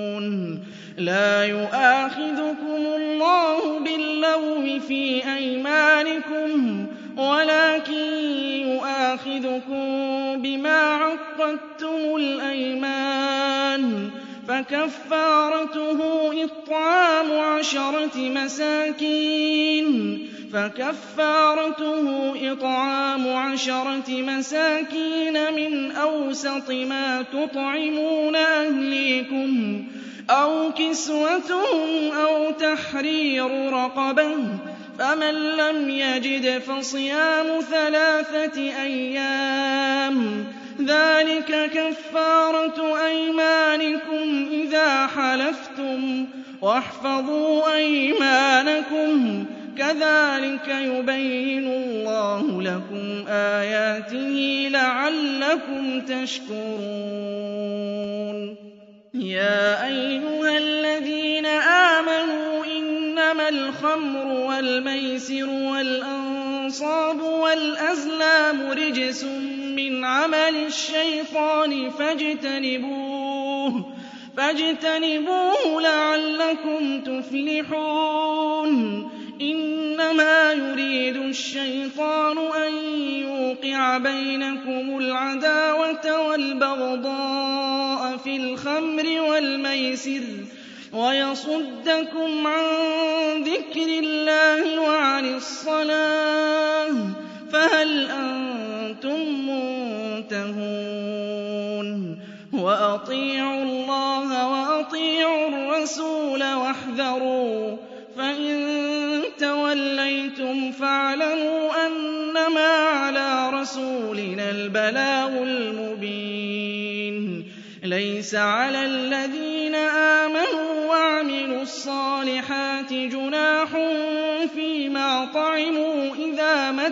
لَا يُؤَاخِذُكُمُ اللَّهُ بِاللَّغْوِ فِي أَيْمَانِكُمْ وَلَٰكِن يُؤَاخِذُكُم بِمَا عَقَّدتُّمُ الْأَيْمَانَ، فَكَفَّارَتُهُ إِطْعَامُ عَشَرَةِ مَسَاكِينَ فَكَفَّارَتُهُ إِطْعَامُ عَشَرَةِ مَسَاكِينَ مِنْ أَوْسَطِ مَا تُطْعِمُونَ أَهْلِيكُمْ أَوْ كِسْوَتُهُمْ أَوْ تَحْرِيرُ رَقَبَةٍ ۖ فَمَن لَّمْ يَجِدْ فَصِيَامُ ثَلَاثَةِ أَيَّامٍ ۚ ذَٰلِكَ كَفَّارَةُ أَيْمَانِكُمْ إِذَا حَلَفْتُمْ ۚ وَاحْفَظُوا أَيْمَانَكُمْ ۚ كَذَٰلِكَ يُبَيِّنُ اللَّهُ لَكُمْ آيَاتِهِ لَعَلَّكُمْ تَشْكُرُونَ. يَا أَيُّهَا الَّذِينَ آمَنُوا إِنَّمَا الْخَمْرُ وَالْمَيْسِرُ وَالْأَنصَابُ وَالْأَزْلَامُ رِجْسٌ مِّنْ عَمَلِ الشَّيْطَانِ فَاجْتَنِبُوهُ فَاجْتَنِبُوهُ لَعَلَّكُمْ تُفْلِحُونَ. إِنَّمَا يُرِيدُ الشَّيْطَانُ أَن يُوقِعَ بَيْنَكُمُ الْعَدَاوَةَ وَالْبَغْضَاءَ فِي الْخَمْرِ وَالْمَيْسِرِ وَيَصُدَّكُمْ عَن ذِكْرِ اللَّهِ وَعَنِ الصَّلَاةِ ۖ فَهَلْ أَنتُم مُّنتَهُونَ؟ وَأَطِيعُوا اللَّهَ وَأَطِيعُوا الرَّسُولَ وَاحْذَرُوا ۚ فَإِن تَوَلَّيْتُمْ فَاعْلَمُوا أَنَّمَا عَلَىٰ رَسُولِنَا الْبَلَاغُ الْمُبِينُ. لَيْسَ عَلَى الَّذِينَ آمَنُوا وَعَمِلُوا الصَّالِحَاتِ جُنَاحٌ فِيمَا طَعِمُوا إِذَا مَا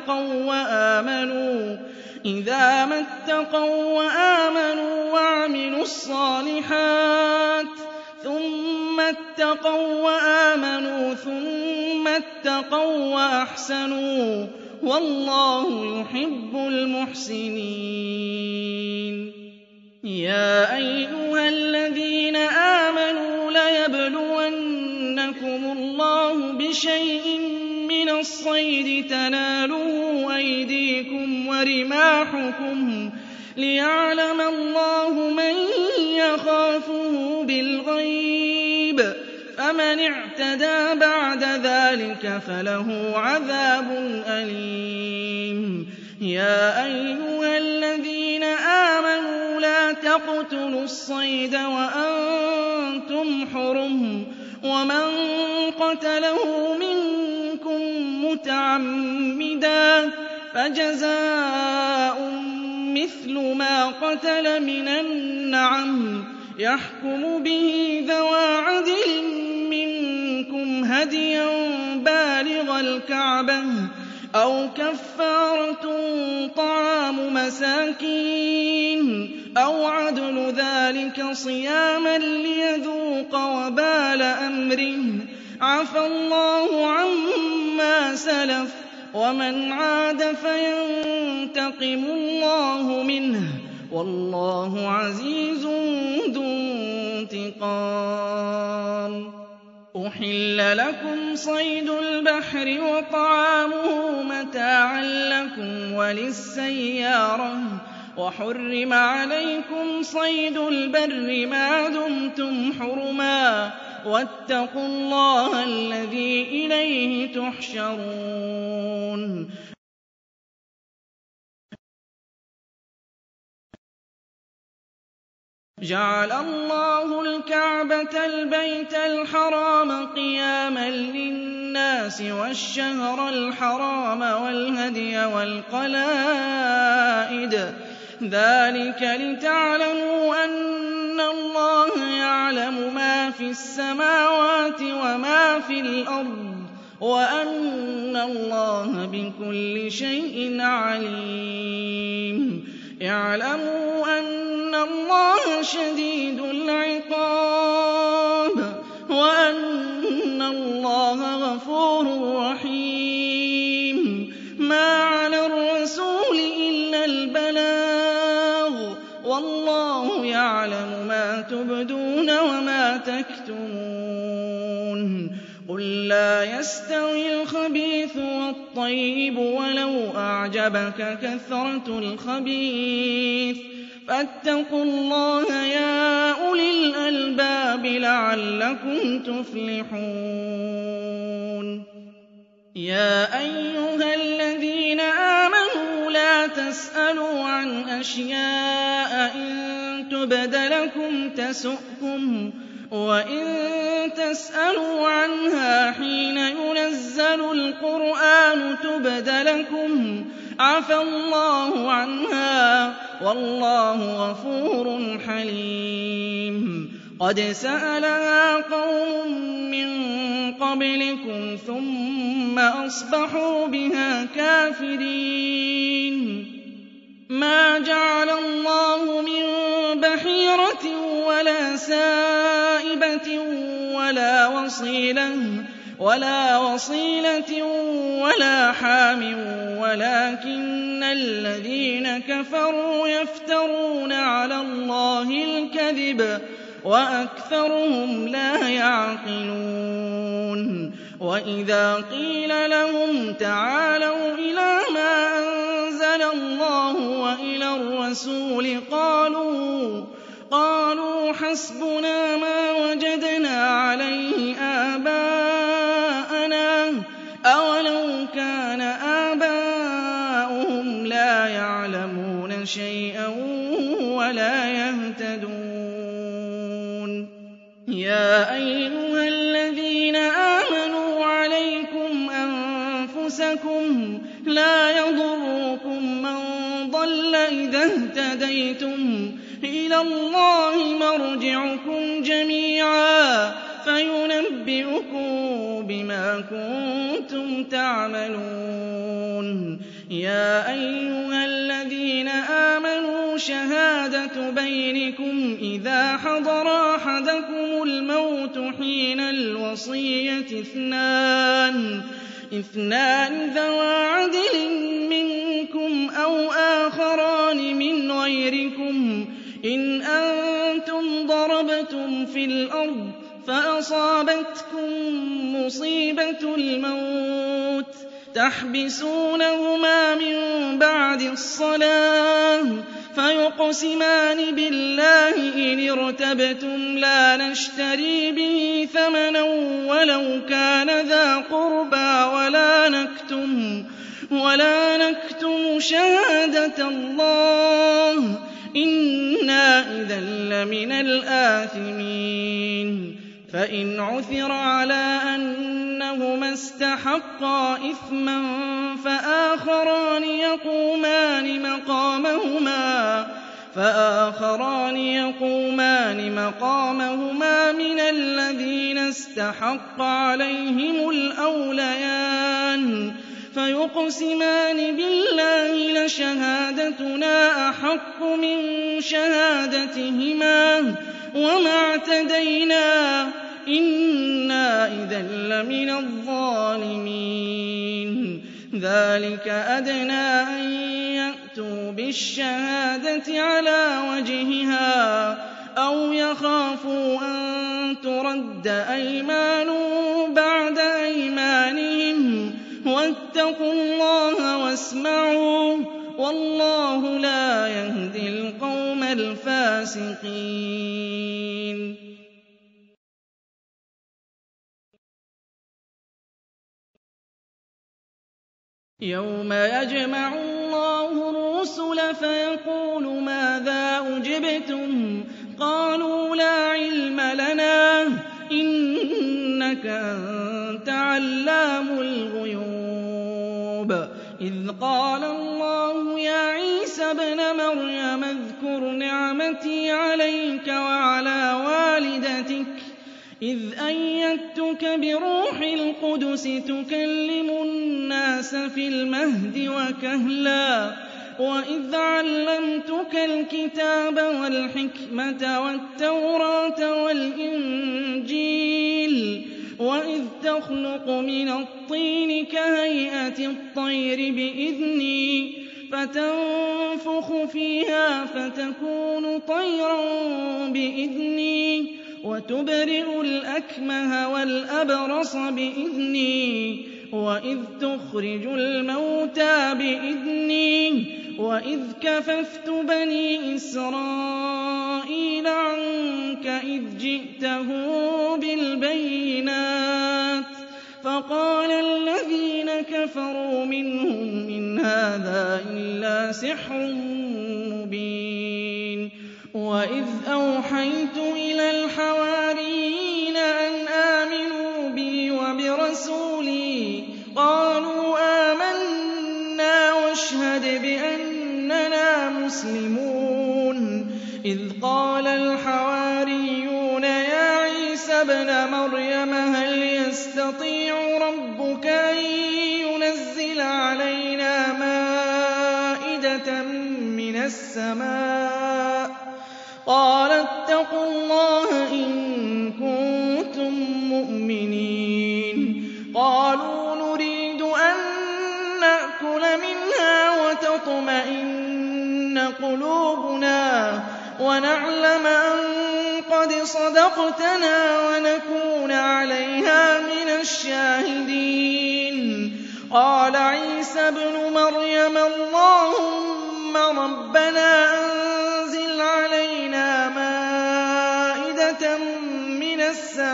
اتَّقَوا وَّآمَنُوا وَعَمِلُوا الصَّالِحَاتِ ثُمَّ اتَّقَوا وَّآمَنُوا ثُمَّ اتَّقَوا وَّأَحْسَنُوا ۗ وَاللَّهُ يُحِبُّ الْمُحْسِنِينَ. يَا أَيُّهَا الَّذِينَ آمَنُوا لَيَبْلُوَنَّكُمُ اللَّهُ بِشَيْءٍ مِّنَ الصَّيْدِ تَنَالُهُ أَيْدِيكُمْ وَرِمَاحُكُمْ لِيَعْلَمَ اللَّهُ مَن يَخَافُهُ بِالْغَيْبِ ۚ فَمَنِ اعْتَدَىٰ بَعْدَ ذَٰلِكَ فَلَهُ عَذَابٌ أَلِيمٌ. يَا أَيُّهَا الَّذِينَ آمَنُوا لَا تَقْتُلُوا الصَّيْدَ وَأَنتُمْ حُرُمٌ ۚ وَمَن قَتَلَهُ مِنكُم مُّتَعَمِّدًا فَجَزَاءٌ مِّثْلُ مَا قَتَلَ مِنَ النَّعَمِ يَحْكُمُ بِهِ ذَوَا عَدْلٍ مِّنكُمْ هَدْيًا بَالِغَ الْكَعْبَةِ أَوْ كَفَّارَةٌ طَعَامُ مَسَاكِينَ أَوْ عَدْلُ ذَٰلِكَ صِيَامًا لِّيَذُوقَ وَبَالَ أَمْرِهِ ۗ عَفَا اللَّهُ عَمَّا سَلَفَ ۚ وَمَنْ عَادَ فَيَنتَقِمُ اللَّهُ مِنْهُ ۗ وَاللَّهُ عَزِيزٌ ذُو انتِقَامٍ. أُحِلَّ لَكُمْ صَيْدُ الْبَحْرِ وَطَعَامُهُ مَتَاعًا لَّكُمْ وَلِلسَّيَّارَةِ ۖ وَحُرِّمَ عَلَيْكُمْ صَيْدُ الْبَرِّ مَا دُمْتُمْ حُرُمًا ۗ وَاتَّقُوا اللَّهَ الَّذِي إِلَيْهِ تُحْشَرُونَ. جَعَلَ اللَّهُ الْكَعْبَةَ الْبَيْتَ الْحَرَامَ قِيَامًا لِّلنَّاسِ وَالشَّهْرَ الْحَرَامَ وَالْهَدْيَ وَالْقَلَائِدَ ۚ ذَٰلِكَ لِتَعْلَمُوا أَنَّ اللَّهَ يَعْلَمُ مَا فِي السَّمَاوَاتِ وَمَا فِي الْأَرْضِ وَأَنَّ اللَّهَ بِكُلِّ شَيْءٍ عَلِيمٌ اعْلَمُوا أَنَّ اللَّهَ شَدِيدُ الْعِقَابِ وَأَنَّ اللَّهَ غَفُورٌ رَّحِيمٌ مَا عَلَى الرَّسُولِ إِلَّا الْبَلَاغُ وَاللَّهُ يَعْلَمُ مَا تُبْدُونَ وَمَا تَكْتُمُونَ قُل لَّا يَسْتَوِي الْخَبِيثُ وَالطَّيِّبُ وَلَوْ أَعْجَبَكَ كَثْرَةُ الْخَبِيثِ فَاتَّقُوا اللَّهَ يَا أُولِي الْأَلْبَابِ لَعَلَّكُمْ تُفْلِحُونَ يَا أَيُّهَا الَّذِينَ آمَنُوا لَا تَسْأَلُوا عَنْ أَشْيَاءَ إِن تُبْدَ لَكُمْ تَسُؤْكُمْ وَإِن تَسْأَلُوا عَنْهَا حِينَ يُنَزَّلُ الْقُرْآنُ تُبْدَ لَكُمْ عَفَا اللَّهُ عَنْهَا وَاللَّهُ غَفُورٌ حَلِيمٌ قَدْ سَأَلَهَا قَوْمٌ مِّن قَبْلِكُمْ ثُمَّ أَصْبَحُوا بِهَا كَافِرِينَ مَا جَعَلَ اللَّهُ مِن بَحِيرَةٍ وَلَا سَائِبَةٍ وَلَا وَصِيلَةٍ وَلَا وَصِيلَةٍ وَلَا حَامٍ وَلَٰكِنَّ الَّذِينَ كَفَرُوا يَفْتَرُونَ عَلَى اللَّهِ الْكَذِبَ وَأَكْثَرُهُمْ لَا يَعْقِلُونَ وَإِذَا قِيلَ لَهُمْ تَعَالَوْا إِلَىٰ مَا أَنزَلَ اللَّهُ وَإِلَى الرَّسُولِ قَالُوا قَالُوا حَسْبُنَا مَا وَجَدْنَا عَلَيْهِ آبَاءَنَا أَوَلَوْ كَانَ آبَاؤُهُمْ لَا يَعْلَمُونَ شَيْئًا وَلَا يَهْتَدُونَ يَا أَيُّهَا الَّذِينَ آمَنُوا عَلَيْكُمْ أَنفُسَكُمْ لَا يَضُرُّكُم مَّن ضَلَّ إِذَا اهْتَدَيْتُمْ إِلَى اللَّهِ مَرْجِعُكُمْ جَمِيعًا فَيُنَبِّئُكُم بِمَا كُنتُمْ تَعْمَلُونَ يَا أَيُّهَا الَّذِينَ آمَنُوا شَهَادَةُ بَيْنِكُمْ إِذَا حَضَرَ أَحَدَكُمُ الْمَوْتُ حِينَ الْوَصِيَّةِ اثْنَانِ اثْنَانِ ذَوَا عَدْلٍ مِّنكُمْ أَوْ آخَرَانِ مِنْ غَيْرِكُمْ إِنْ أَنتُمْ ضَرَبْتُمْ فِي الْأَرْضِ فَأَصَابَتْكُم مُّصِيبَةُ الْمَوْتِ تَحْبِسُونَهُمَا مِن بَعْدِ الصَّلَاةِ فَيُقْسِمَانِ بِاللَّهِ إِنِ ارْتَبْتُمْ لَا نَشْتَرِي بِهِ ثَمَنًا وَلَوْ كَانَ ذَا قُرْبَىٰ وَلَا نَكْتُمُ وَلَا نَكْتُمُ شَهَادَةَ اللَّهِ إِنَّا إِذًا لَّمِنَ الْآثِمِينَ فَإِنْ عُثِرَ عَلَىٰ أَنَّهُمَا اسْتَحَقَّا إِثْمًا فَآخَرَانِ يَقُومَانِ مَقَامَهُمَا فآخران يقومان مقامهما من الذين استحق عليهم الأوليان فيقسمان بالله لشهادتنا أحق من شهادتهما وما اعتدينا إنا إذا لمن الظالمين ذلك أدنى أن يأتوا بالشهادة على وجهها أو يخافوا أن ترد أيمان بعد أيمانهم واتقوا الله واسمعوا والله لا يهدي القوم الفاسقين. يوم يجمع الله الرسل فيقول ماذا أجبتم قالوا لا علم لنا إنك أنت علام الغيوب إذ قال الله يا عيسى ابن مريم اذكر نعمتي عليك وعلى والدتك بِرُوحِ الْقُدُسِ تُكَلِّمُ النَّاسَ فِي الْمَهْدِ وَكَهْلًا وَإِذْ عَلَّمْتُكَ الْكِتَابَ وَالْحِكْمَةَ وَالتَّوْرَاةَ وَالْإِنجِيلَ وَإِذْ تَخْلُقُ مِنَ الطِّينِ كَهَيْئَةِ الطَّيْرِ بِإِذْنِي فَتَنفُخُ فِيهَا فَتَكُونُ طَيْرًا بِإِذْنِي وَتُبْرِئُ الْأَكْمَهَ وَالْأَبْرَصَ بِإِذْنِي وَإِذْ تُخْرِجُ الْمَوْتَىٰ بِإِذْنِي وَإِذْ كَفَفْتُ بَنِي إِسْرَائِيلَ عَنكَ إِذْ جِئْتَهُم بِالْبَيِّنَاتِ فَقَالَ الَّذِينَ كَفَرُوا مِنْهُمْ إِنْ هَٰذَا إِلَّا سِحْرٌ مُّبِينٌ وَإِذْ أَوْحَيْتُ إِلَى الْحَوَارِيِّينَ أَنْ آمِنُوا بِي وَبِرَسُولِي قَالُوا آمَنَّا وَاشْهَدْ بِأَنَّنَا مُسْلِمُونَ إِذْ قَالَ الْحَوَارِيُّونَ يَا عِيسَى ابْنَ مَرْيَمَ هَلْ يَسْتَطِيعُ رَبُّكَ أَن يُنَزِّلَ عَلَيْنَا مَائِدَةً مِّنَ السَّمَاءِ قَالَ اتَّقُوا اللَّهَ إِن كُنتُم مُّؤْمِنِينَ قَالُوا نُرِيدُ أَن نَّأْكُلَ مِنْهَا وَتَطْمَئِنَّ قُلُوبُنَا وَنَعْلَمَ أَن قَدْ صَدَقْتَنَا وَنَكُونَ عَلَيْهَا مِنَ الشَّاهِدِينَ قَالَ عِيسَى ابْنُ مَرْيَمَ اللَّهُمَّ رَبَّنَا أَنزِلْ عَلَيْنَا مَائِدَةً مِّنَ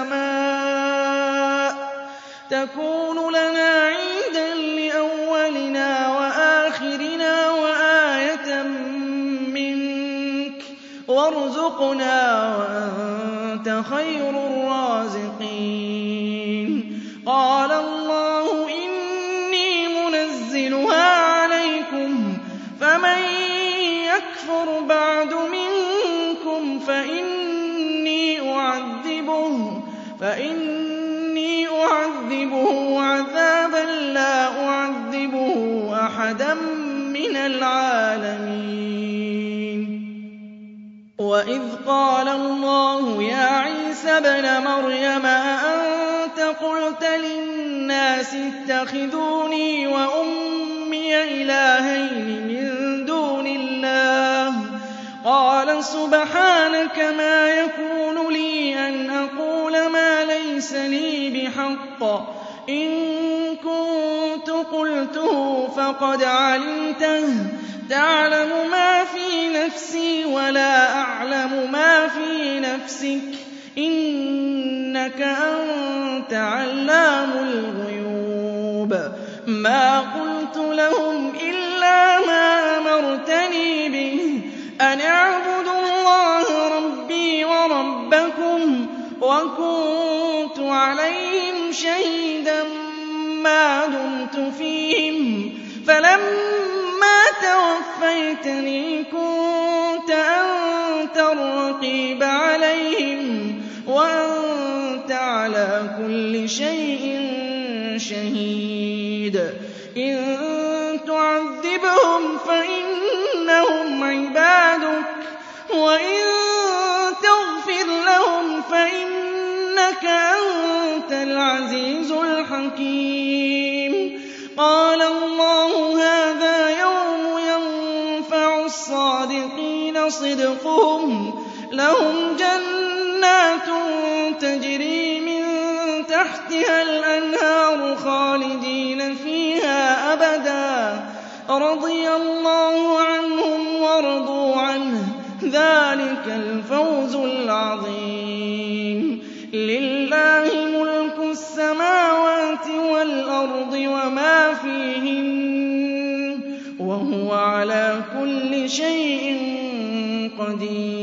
السَّمَاءِ تَكُونُ لَنَا عِيدًا لِّأَوَّلِنَا وَآخِرِنَا وَآيَةً مِّنكَ وَارْزُقْنَا وَأَنتَ خَيْرُ الرَّازِقِينَ قَالَ اللَّهُ إِنِّي مُنَزِّلُهَا عَلَيْكُمْ فَمَن يَكْفُرْ بَعْدُ مِنكُمْ فَإِنِّي أُعَذِّبُهُ فَإِنِّي أُعَذِّبُهُ عَذَابًا لَّا أُعَذِّبُهُ أَحَدًا مِّنَ الْعَالَمِينَ وَإِذْ قَالَ اللَّهُ يَا عِيسَى ابْنَ مَرْيَمَ أَأَنتَ قُلْتَ لِلنَّاسِ اتَّخِذُونِي وَأُمِّيَ إِلَٰهَيْنِ مِن دُونِ اللَّهِ قَالَ سُبْحَانَكَ مَا يَكُونُ لِي أَنْ أَقُولَ مَا لَيْسَ لِي بِحَقٍّ إِن كُنتُ قُلْتُهُ فَقَدْ عَلِمْتَهُ تَعْلَمُ مَا فِي نَفْسِي وَلَا أَعْلَمُ مَا فِي نَفْسِكَ إِنَّكَ أَنتَ عَلَّامُ الْغُيُوبِ مَا قُلْتُ لَهُمْ إِلَّا مَا أَمَرْتَنِي بِهِ أَنِ اعْبُدُوا اللَّهَ رَبِّي وَرَبَّكُمْ وَكُنتُ عَلَيْهِمْ شَهِيدًا مَّا دُمْتُ فِيهِمْ فَلَمَّا تَوَفَّيْتَنِي كُنتَ أَنتَ الرَّقِيبَ عَلَيْهِمْ وَأَنتَ عَلَىٰ كُلِّ شَيْءٍ شَهِيدٌ إِن تُعَذِّبْهُمْ فَإِنَّهُمْ عِبَادُكَ وَإِن تَغْفِرْ لَهُمْ فَإِنَّكَ أَنتَ الْعَزِيزُ الْحَكِيمُ قَالَ اللَّهُ هَٰذَا يَوْمُ يَنفَعُ الصَّادِقِينَ صِدْقُهُمْ لَهُمْ جَنَّاتٌ تَجْرِي مِن تَحْتِهَا الْأَنْهَارُ خَالِدِينَ فِيهَا أَبَدًا رَّضِيَ اللَّهُ عَنْهُمْ وَرَضُوا عَنْهُ ذَٰلِكَ الْفَوْزُ الْعَظِيمُ لِلَّهِ مُلْكُ السَّمَاوَاتِ وَالْأَرْضِ وَمَا فِيهِنَّ وَهُوَ عَلَىٰ كُلِّ شَيْءٍ قَدِيرٌ